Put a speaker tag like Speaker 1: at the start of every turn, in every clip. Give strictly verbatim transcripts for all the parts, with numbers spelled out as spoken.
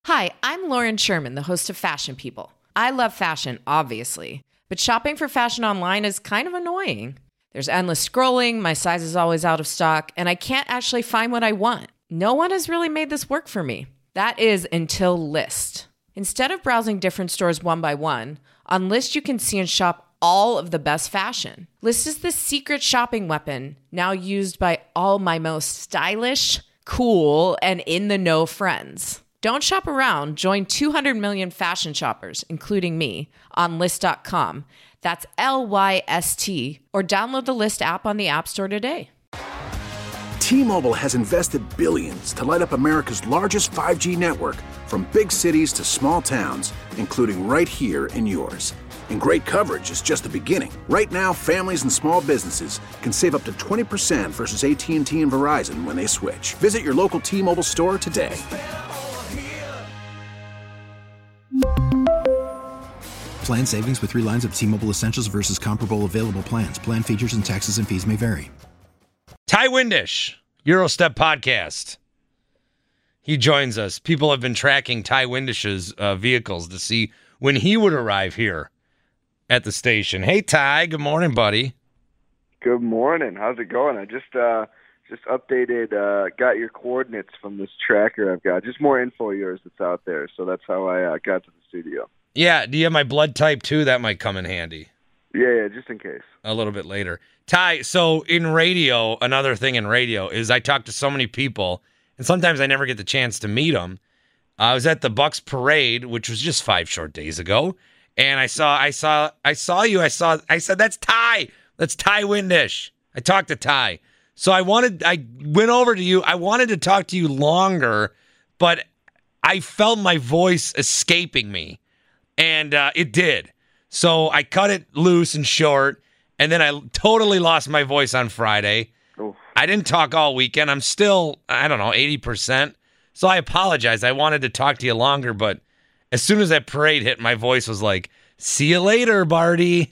Speaker 1: Hi, I'm Lauren Sherman, the host of Fashion People. I love fashion, obviously, but shopping for fashion online is kind of annoying. There's endless scrolling, my size is always out of stock, and I can't actually find what I want. No one has really made this work for me. That is until Lyst. Instead of browsing different stores one by one, on Lyst you can see and shop all of the best fashion. Lyst is the secret shopping weapon, now used by all my most stylish, cool, and in-the-know friends. Don't shop around. Join two hundred million fashion shoppers, including me, on Lyst dot com. That's L Y S T. Or download the Lyst app on the App Store today.
Speaker 2: T-Mobile has invested billions to light up America's largest five G network, from big cities to small towns, including right here in yours. And great coverage is just the beginning. Right now, families and small businesses can save up to twenty percent versus A T and T and Verizon when they switch. Visit your local T-Mobile store today.
Speaker 3: Plan savings with three lines of T-Mobile Essentials versus comparable available plans. Plan features and taxes and fees may vary.
Speaker 4: Ty Windish, Eurostep Podcast. He joins us. People have been tracking Ty Windish's uh, vehicles to see when he would arrive here at the station. Hey, Ty. Good morning, buddy.
Speaker 5: Good morning. How's it going? I just uh, just updated, uh, got your coordinates from this tracker I've got. Just more info of yours that's out there. So that's how I uh, got to the studio.
Speaker 4: Yeah. Do you have my blood type, too? That might come in handy.
Speaker 5: Yeah, yeah, just in case.
Speaker 4: A little bit later. Ty, so in radio, another thing in radio is I talk to so many people, and sometimes I never get the chance to meet them. I was at the Bucks parade, which was just five short days ago, and I saw, I saw, I saw you. I saw, I said, "That's Ty. That's Ty Windish." I talked to Ty, so I wanted, I went over to you. I wanted to talk to you longer, but I felt my voice escaping me, and uh, it did. So I cut it loose and short, and then I totally lost my voice on Friday.
Speaker 5: Oof.
Speaker 4: I didn't talk all weekend. I'm still, I don't know, eighty percent. So I apologize. I wanted to talk to you longer, but as soon as that parade hit, my voice was like, "See you later, Barty."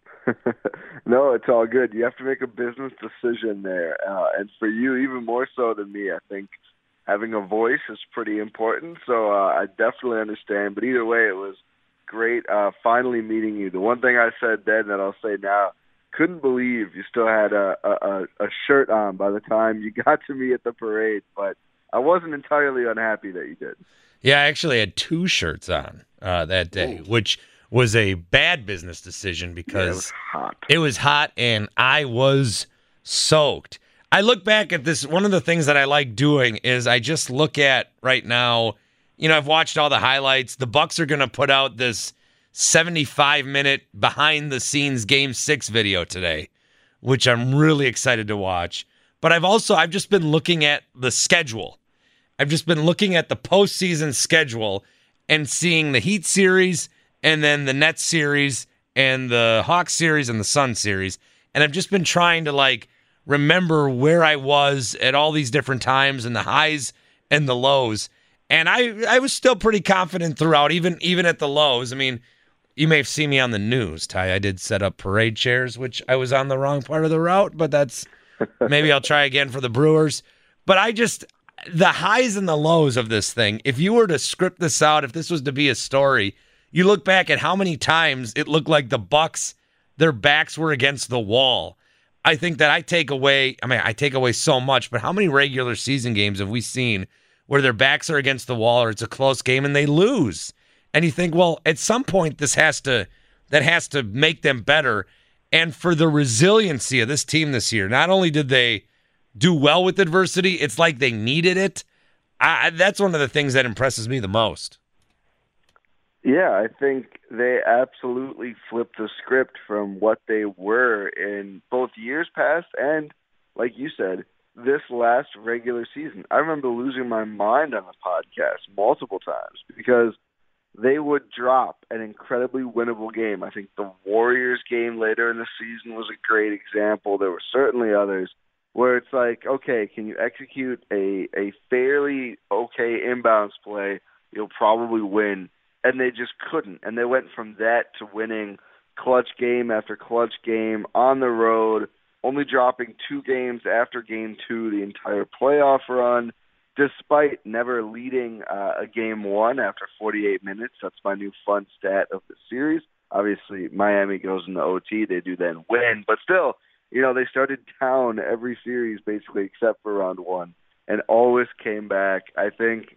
Speaker 5: No, it's all good. You have to make a business decision there. Uh, and for you, even more so than me, I think having a voice is pretty important. So uh, I definitely understand. But either way, it was great uh, finally meeting you. The one thing I said then that I'll say now, couldn't believe you still had a, a, a shirt on by the time you got to me at the parade, but I wasn't entirely unhappy that you did.
Speaker 4: Yeah, I actually had two shirts on uh, that day, Ooh. which was a bad business decision because
Speaker 5: yeah, it was hot.
Speaker 4: It was hot and I was soaked. I look back at this, one of the things that I like doing is I just look at right now, you know, I've watched all the highlights. The Bucks are going to put out this seventy-five minute behind-the-scenes Game six video today, which I'm really excited to watch. But I've also, I've just been looking at the schedule. I've just been looking at the postseason schedule and seeing the Heat series and then the Nets series and the Hawks series and the Sun series. And I've just been trying to, like, remember where I was at all these different times and the highs and the lows. And I, I was still pretty confident throughout, even even at the lows. I mean, you may have seen me on the news, Ty. I did set up parade chairs, which I was on the wrong part of the route, but that's maybe I'll try again for the Brewers. But I just, the highs and the lows of this thing, if you were to script this out, if this was to be a story, you look back at how many times it looked like the Bucks, their backs were against the wall. I think that I take away, I mean, I take away so much, but how many regular season games have we seen where their backs are against the wall or it's a close game and they lose? And you think, well, at some point this has to, that has to make them better. And for the resiliency of this team this year, not only did they do well with adversity, it's like they needed it. I, that's one of the things that impresses me the most.
Speaker 5: Yeah, I think they absolutely flipped the script from what they were in both years past and, like you said, this last regular season. I remember losing my mind on the podcast multiple times because they would drop an incredibly winnable game. I think the Warriors game later in the season was a great example. There were certainly others where it's like, okay, can you execute a, a fairly okay inbounds play? You'll probably win. And they just couldn't. And they went from that to winning clutch game after clutch game on the road, only dropping two games after game two the entire playoff run. despite never leading uh, a game one after forty-eight minutes. That's my new fun stat of the series. Obviously, Miami goes into O T. They do then win. But still, you know, they started down every series basically except for round one and always came back. I think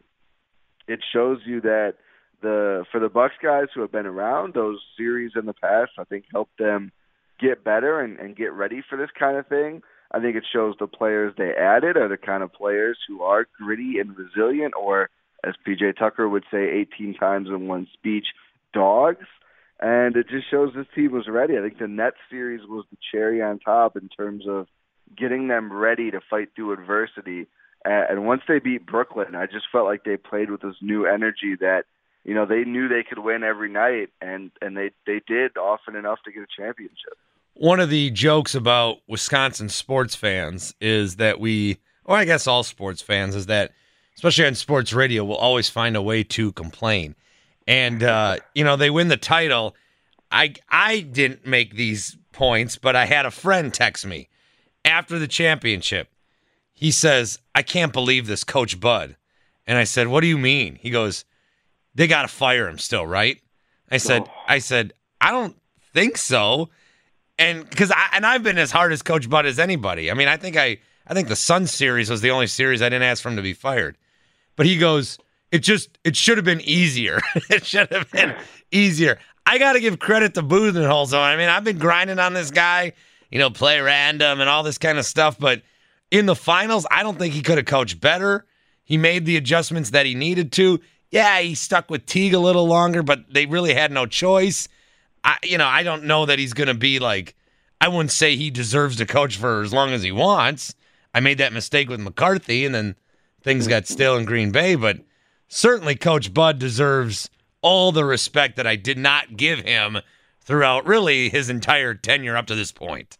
Speaker 5: it shows you that the for the Bucks guys who have been around, those series in the past, I think helped them get better and, and get ready for this kind of thing. I think it shows the players they added are the kind of players who are gritty and resilient, or as P J Tucker would say eighteen times in one speech, dogs. And it just shows this team was ready. I think the Nets series was the cherry on top in terms of getting them ready to fight through adversity. And once they beat Brooklyn, I just felt like they played with this new energy that, you know, they knew they could win every night, and, and they, they did often enough to get a championship.
Speaker 4: One of the jokes about Wisconsin sports fans is that we, or I guess all sports fans, is that, especially on sports radio, we'll always find a way to complain. And, uh, you know, they win the title. I I didn't make these points, but I had a friend text me after the championship. He says, I can't believe this, Coach Bud. And I said, what do you mean? He goes, they got to fire him still, right? I said, oh. I said, I don't think so. And because I and I've been as hard as Coach Bud as anybody. I mean, I think I I think the Sun series was the only series I didn't ask for him to be fired. But he goes, It just, it should have been easier. It should have been easier. I got to give credit to Budenholzer. So, I mean, I've been grinding on this guy, you know, play random and all this kind of stuff. But in the finals, I don't think he could have coached better. He made the adjustments that he needed to. Yeah, he stuck with Teague a little longer, but they really had no choice. I, you know, I don't know that he's going to be like, I wouldn't say he deserves to coach for as long as he wants. I made that mistake with McCarthy, and then things got stale in Green Bay, but certainly Coach Bud deserves all the respect that I did not give him throughout really his entire tenure up to this point.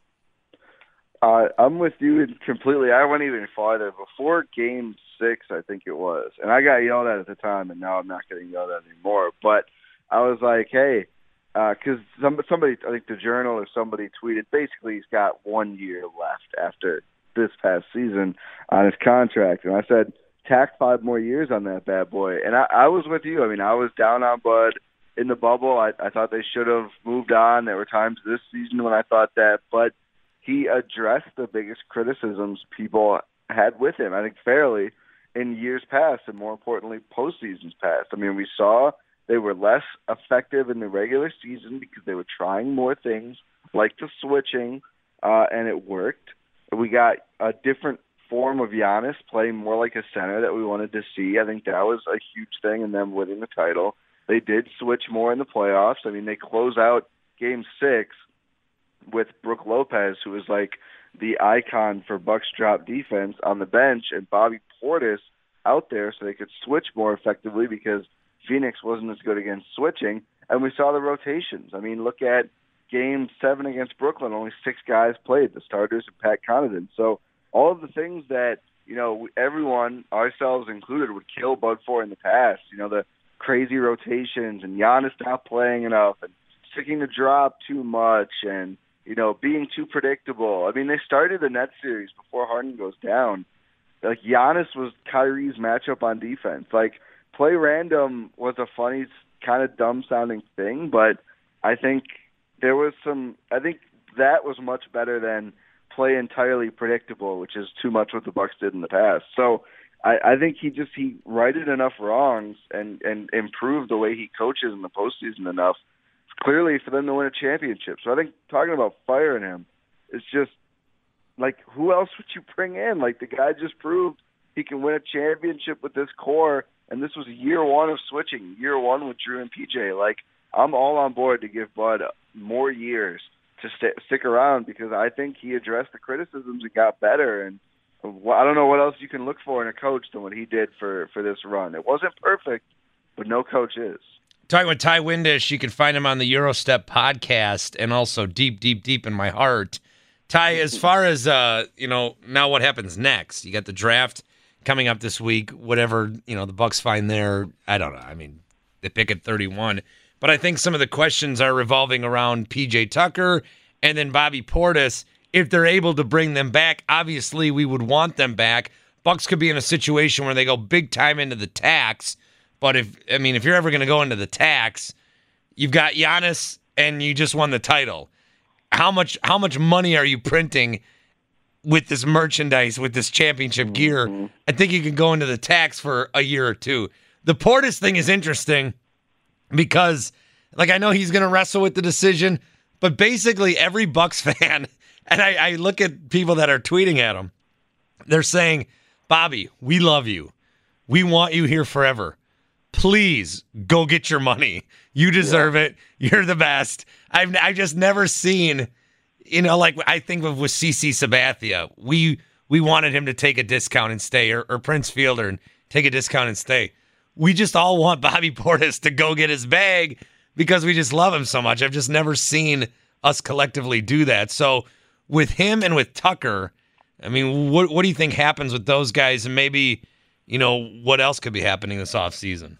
Speaker 5: Uh, I'm with you completely. I went even farther. Before game six, I think it was, and I got yelled at at the time, and now I'm not getting yelled at anymore, but I was like, hey, because uh, some, somebody, I think the Journal or somebody tweeted, basically he's got one year left after this past season on his contract, and I said, tack five more years on that bad boy. And I, I was with you. I mean, I was down on Bud in the bubble. I, I thought they should have moved on. There were times this season when I thought that, but he addressed the biggest criticisms people had with him, I think fairly, in years past, and more importantly, postseasons past. I mean, we saw they were less effective in the regular season because they were trying more things, like the switching, uh, and it worked. We got a different form of Giannis playing more like a center that we wanted to see. I think that was a huge thing in them winning the title. They did switch more in the playoffs. I mean, they close out game six with Brook Lopez, who was like the icon for Bucks drop defense on the bench, and Bobby Portis out there so they could switch more effectively because Phoenix wasn't as good against switching. And we saw the rotations. I mean, look at game seven against Brooklyn. Only six guys played, the starters and Pat Connaughton. So all of the things that, you know, everyone, ourselves included, would kill Bud for in the past, you know, the crazy rotations and Giannis not playing enough and sticking to drop too much and, you know, being too predictable. I mean, they started the Nets series before Harden goes down. Like, Giannis was Kyrie's matchup on defense. Like, play random was a funny, kind of dumb-sounding thing, but I think there was some – I think that was much better than – play entirely predictable, which is too much what the Bucks did in the past. So I, I think he just he righted enough wrongs and, and improved the way he coaches in the postseason enough, clearly for them to win a championship. So I think talking about firing him is just like, who else would you bring in? Like, the guy just proved he can win a championship with this core, and this was year one of switching, year one with Drew and P J. Like, I'm all on board to give Bud more years to st- stick around because I think he addressed the criticisms and got better. And I don't know what else you can look for in a coach than what he did for, for this run. It wasn't perfect, but no coach is.
Speaker 4: Talking with Ty Windisch, you can find him on the Eurostep podcast and also Deep, Deep, Deep in My Heart. Ty, as far as, uh, you know, now what happens next? You got the draft coming up this week, whatever, you know, the Bucks find there. I don't know. I mean, they pick at thirty-one. But I think some of the questions are revolving around P J Tucker and then Bobby Portis. If they're able to bring them back, obviously we would want them back. Bucks could be in a situation where they go big time into the tax. But if I mean, if you're ever going to go into the tax, you've got Giannis and you just won the title. How much how much money are you printing with this merchandise, with this championship gear? Mm-hmm. I think you can go into the tax for a year or two. The Portis thing is interesting because, like, I know he's going to wrestle with the decision, but basically every Bucks fan, and I, I look at people that are tweeting at him, they're saying, Bobby, we love you. We want you here forever. Please go get your money. You deserve yeah. it. You're the best. I've I've just never seen, you know, like I think of with CeCe Sabathia, we we wanted him to take a discount and stay, or, or Prince Fielder and take a discount and stay. We just all want Bobby Portis to go get his bag because we just love him so much. I've just never seen us collectively do that. So with him and with Tucker, I mean, what what do you think happens with those guys, and maybe, you know, what else could be happening this offseason?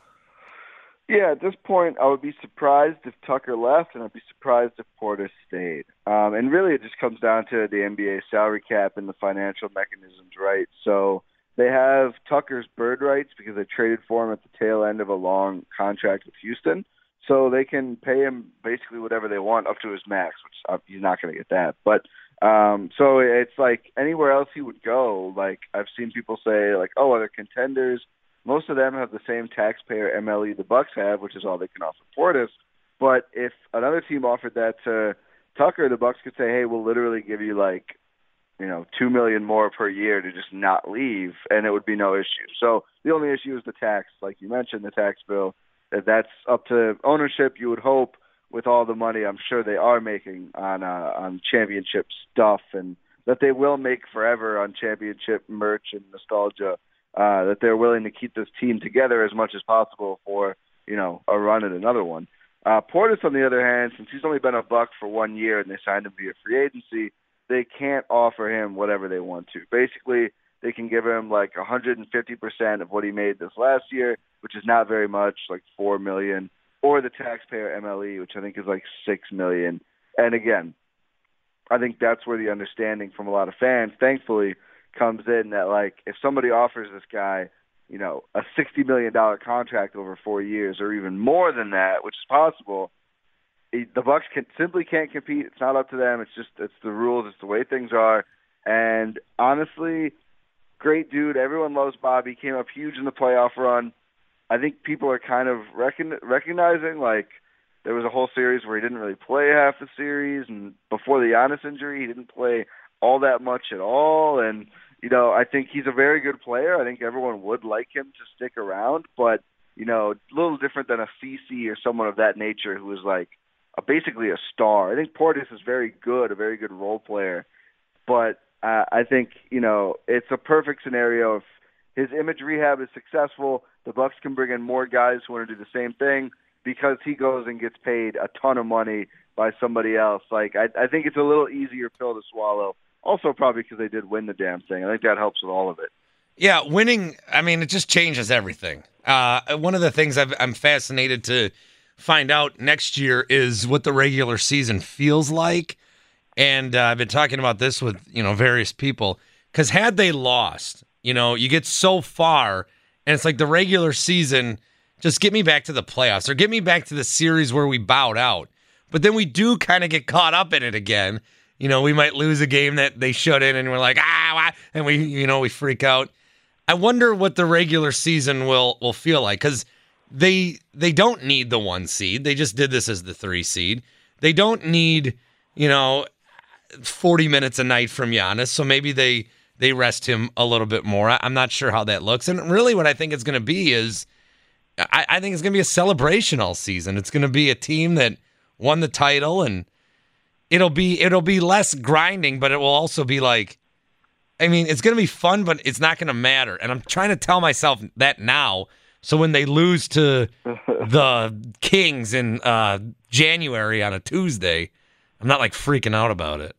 Speaker 5: Yeah, at this point, I would be surprised if Tucker left, and I'd be surprised if Portis stayed. Um, and really, it just comes down to the N B A salary cap and the financial mechanisms, right? So they have Tucker's bird rights because they traded for him at the tail end of a long contract with Houston. So they can pay him basically whatever they want up to his max, which uh, he's not going to get that. But um, so it's like anywhere else he would go, like I've seen people say, like, oh, other contenders. Most of them have the same taxpayer M L E the Bucks have, which is all they can offer Portis. But if another team offered that to Tucker, the Bucks could say, hey, we'll literally give you like, you know, two million dollars more per year to just not leave, and it would be no issue. So the only issue is the tax, like you mentioned, the tax bill. That's up to ownership, you would hope, with all the money I'm sure they are making on uh, on championship stuff, and that they will make forever on championship merch and nostalgia. Uh, that they're willing to keep this team together as much as possible for, you know, a run at another one. Uh, Portis, on the other hand, since he's only been a Buck for one year and they signed him via free agency, they can't offer him whatever they want to. Basically, they can give him like one hundred fifty percent of what he made this last year, which is not very much, like four million dollars, or the taxpayer M L E, which I think is like six million dollars. And again, I think that's where the understanding from a lot of fans, thankfully, comes in that, like, if somebody offers this guy, you know, a sixty million dollars contract over four years or even more than that, which is possible, it, the Bucks can, simply can't compete. It's not up to them. It's just, it's the rules. It's the way things are. And honestly, great dude. Everyone loves Bobby. Came up huge in the playoff run. I think people are kind of recon- recognizing, like, there was a whole series where he didn't really play half the series, and before the Giannis injury, he didn't play all that much at all. And you know, I think he's a very good player. I think everyone would like him to stick around, but, you know, a little different than a CeCe or someone of that nature who is like a, basically a star. I think Portis is very good, a very good role player, but uh, I think, you know, it's a perfect scenario. If his image rehab is successful, the Bucks can bring in more guys who want to do the same thing because he goes and gets paid a ton of money by somebody else. Like, I, I think it's a little easier pill to swallow. Also, probably because they did win the damn thing. I think that helps with all of it.
Speaker 4: Yeah, winning, I mean, it just changes everything. Uh, one of the things I've, I'm fascinated to find out next year is what the regular season feels like. And uh, I've been talking about this with, you know, various people. Because had they lost, you know, you get so far, and it's like the regular season, just get me back to the playoffs or get me back to the series where we bowed out. But then we do kind of get caught up in it again. You know, we might lose a game that they shouldn't, and we're like, ah, and we, you know, we freak out. I wonder what the regular season will will feel like, because they they don't need the one seed. They just did this as the three seed. They don't need, you know, forty minutes a night from Giannis, so maybe they they rest him a little bit more. I'm not sure how that looks. And really what I think it's going to be is, I, I think it's going to be a celebration all season. It's going to be a team that won the title, and It'll be it'll be less grinding, but it will also be like, I mean, it's going to be fun, but it's not going to matter. And I'm trying to tell myself that now, so when they lose to the Kings in uh, January on a Tuesday, I'm not like freaking out about it.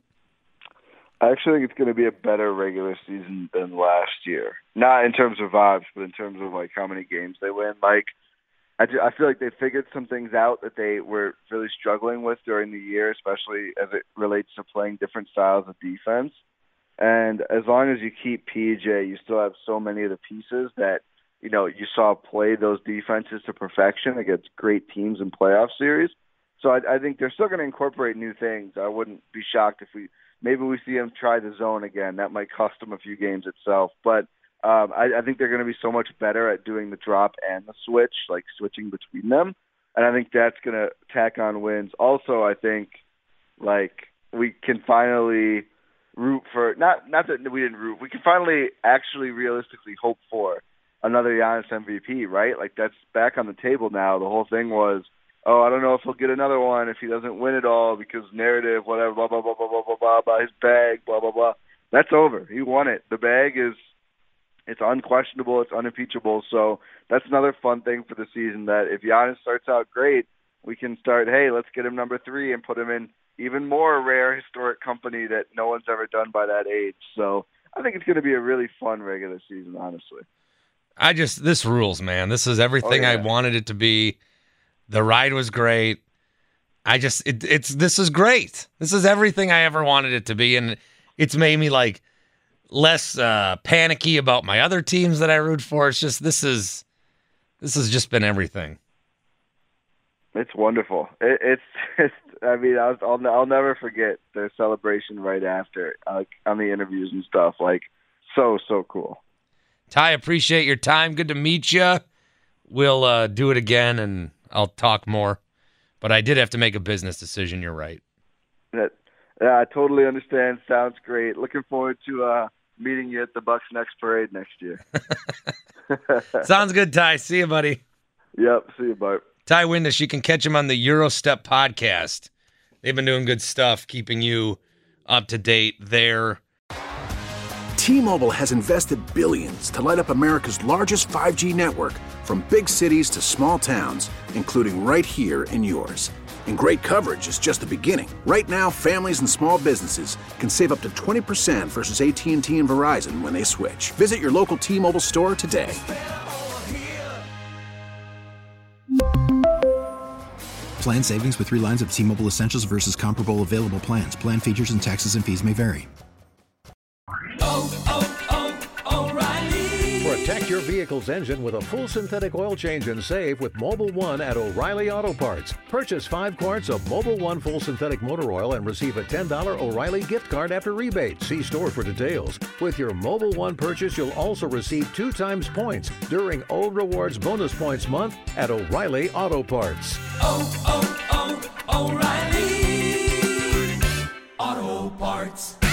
Speaker 5: I actually think it's going to be a better regular season than last year. Not in terms of vibes, but in terms of like how many games they win. Like, I, just, I feel like they figured some things out that they were really struggling with during the year, especially as it relates to playing different styles of defense. And as long as you keep P J, you still have so many of the pieces that, you know, you saw play those defenses to perfection against great teams in playoff series. So I, I think they're still going to incorporate new things. I wouldn't be shocked if we maybe we see them try the zone again. That might cost them a few games itself. But um, I, I think they're going to be so much better at doing the drop and the switch, like switching between them. And I think that's going to tack on wins. Also, I think, like, we can finally root for – not not that we didn't root. We can finally actually realistically hope for another Giannis M V P, right? Like, that's back on the table now. The whole thing was, oh, I don't know if he'll get another one if he doesn't win it all because narrative, whatever, blah, blah, blah, blah, blah, blah, blah, blah, his bag, blah, blah, blah. That's over. He won it. The bag is – it's unquestionable. It's unimpeachable. So that's another fun thing for the season that if Giannis starts out great, we can start, hey, let's get him number three and put him in even more rare historic company that no one's ever done by that age. So I think it's going to be a really fun regular season, honestly.
Speaker 4: I just, this rules, man. This is everything oh, yeah. I wanted it to be. The ride was great. I just, it, it's, this is great. This is everything I ever wanted it to be. And it's made me like less uh, panicky about my other teams that I root for. It's just, this is, this has just been everything.
Speaker 5: It's wonderful. It, it's, it's, I mean, I'll, I'll, I'll never forget their celebration right after, like on the interviews and stuff. Like, so, so cool.
Speaker 4: Ty, appreciate your time. Good to meet you. We'll uh, do it again, and I'll talk more. But I did have to make a business decision. You're right.
Speaker 5: That, yeah, I totally understand. Sounds great. Looking forward to uh, meeting you at the Bucks next parade next year.
Speaker 4: Sounds good, Ty. See you, buddy.
Speaker 5: Yep. See you, Bart. Ty
Speaker 4: Windisch, you can catch him on the Eurostep podcast. They've been doing good stuff, keeping you up to date there.
Speaker 2: T-Mobile has invested billions to light up America's largest five G network, from big cities to small towns, including right here in yours. And great coverage is just the beginning. Right now, families and small businesses can save up to twenty percent versus A T and T and Verizon when they switch. Visit your local T-Mobile store today.
Speaker 3: Plan savings with three lines of T-Mobile Essentials versus comparable available plans. Plan features and taxes and fees may vary.
Speaker 6: Oh, oh, oh, O'Reilly. Protect your vehicle's engine with a full synthetic oil change and save with Mobil one at O'Reilly Auto Parts. Purchase five quarts of Mobil one full synthetic motor oil and receive a ten dollars O'Reilly gift card after rebate. See store for details. With your Mobil one purchase, you'll also receive two times points during O Rewards Bonus Points Month at O'Reilly Auto Parts. Oh, oh, oh, O'Reilly Auto Parts.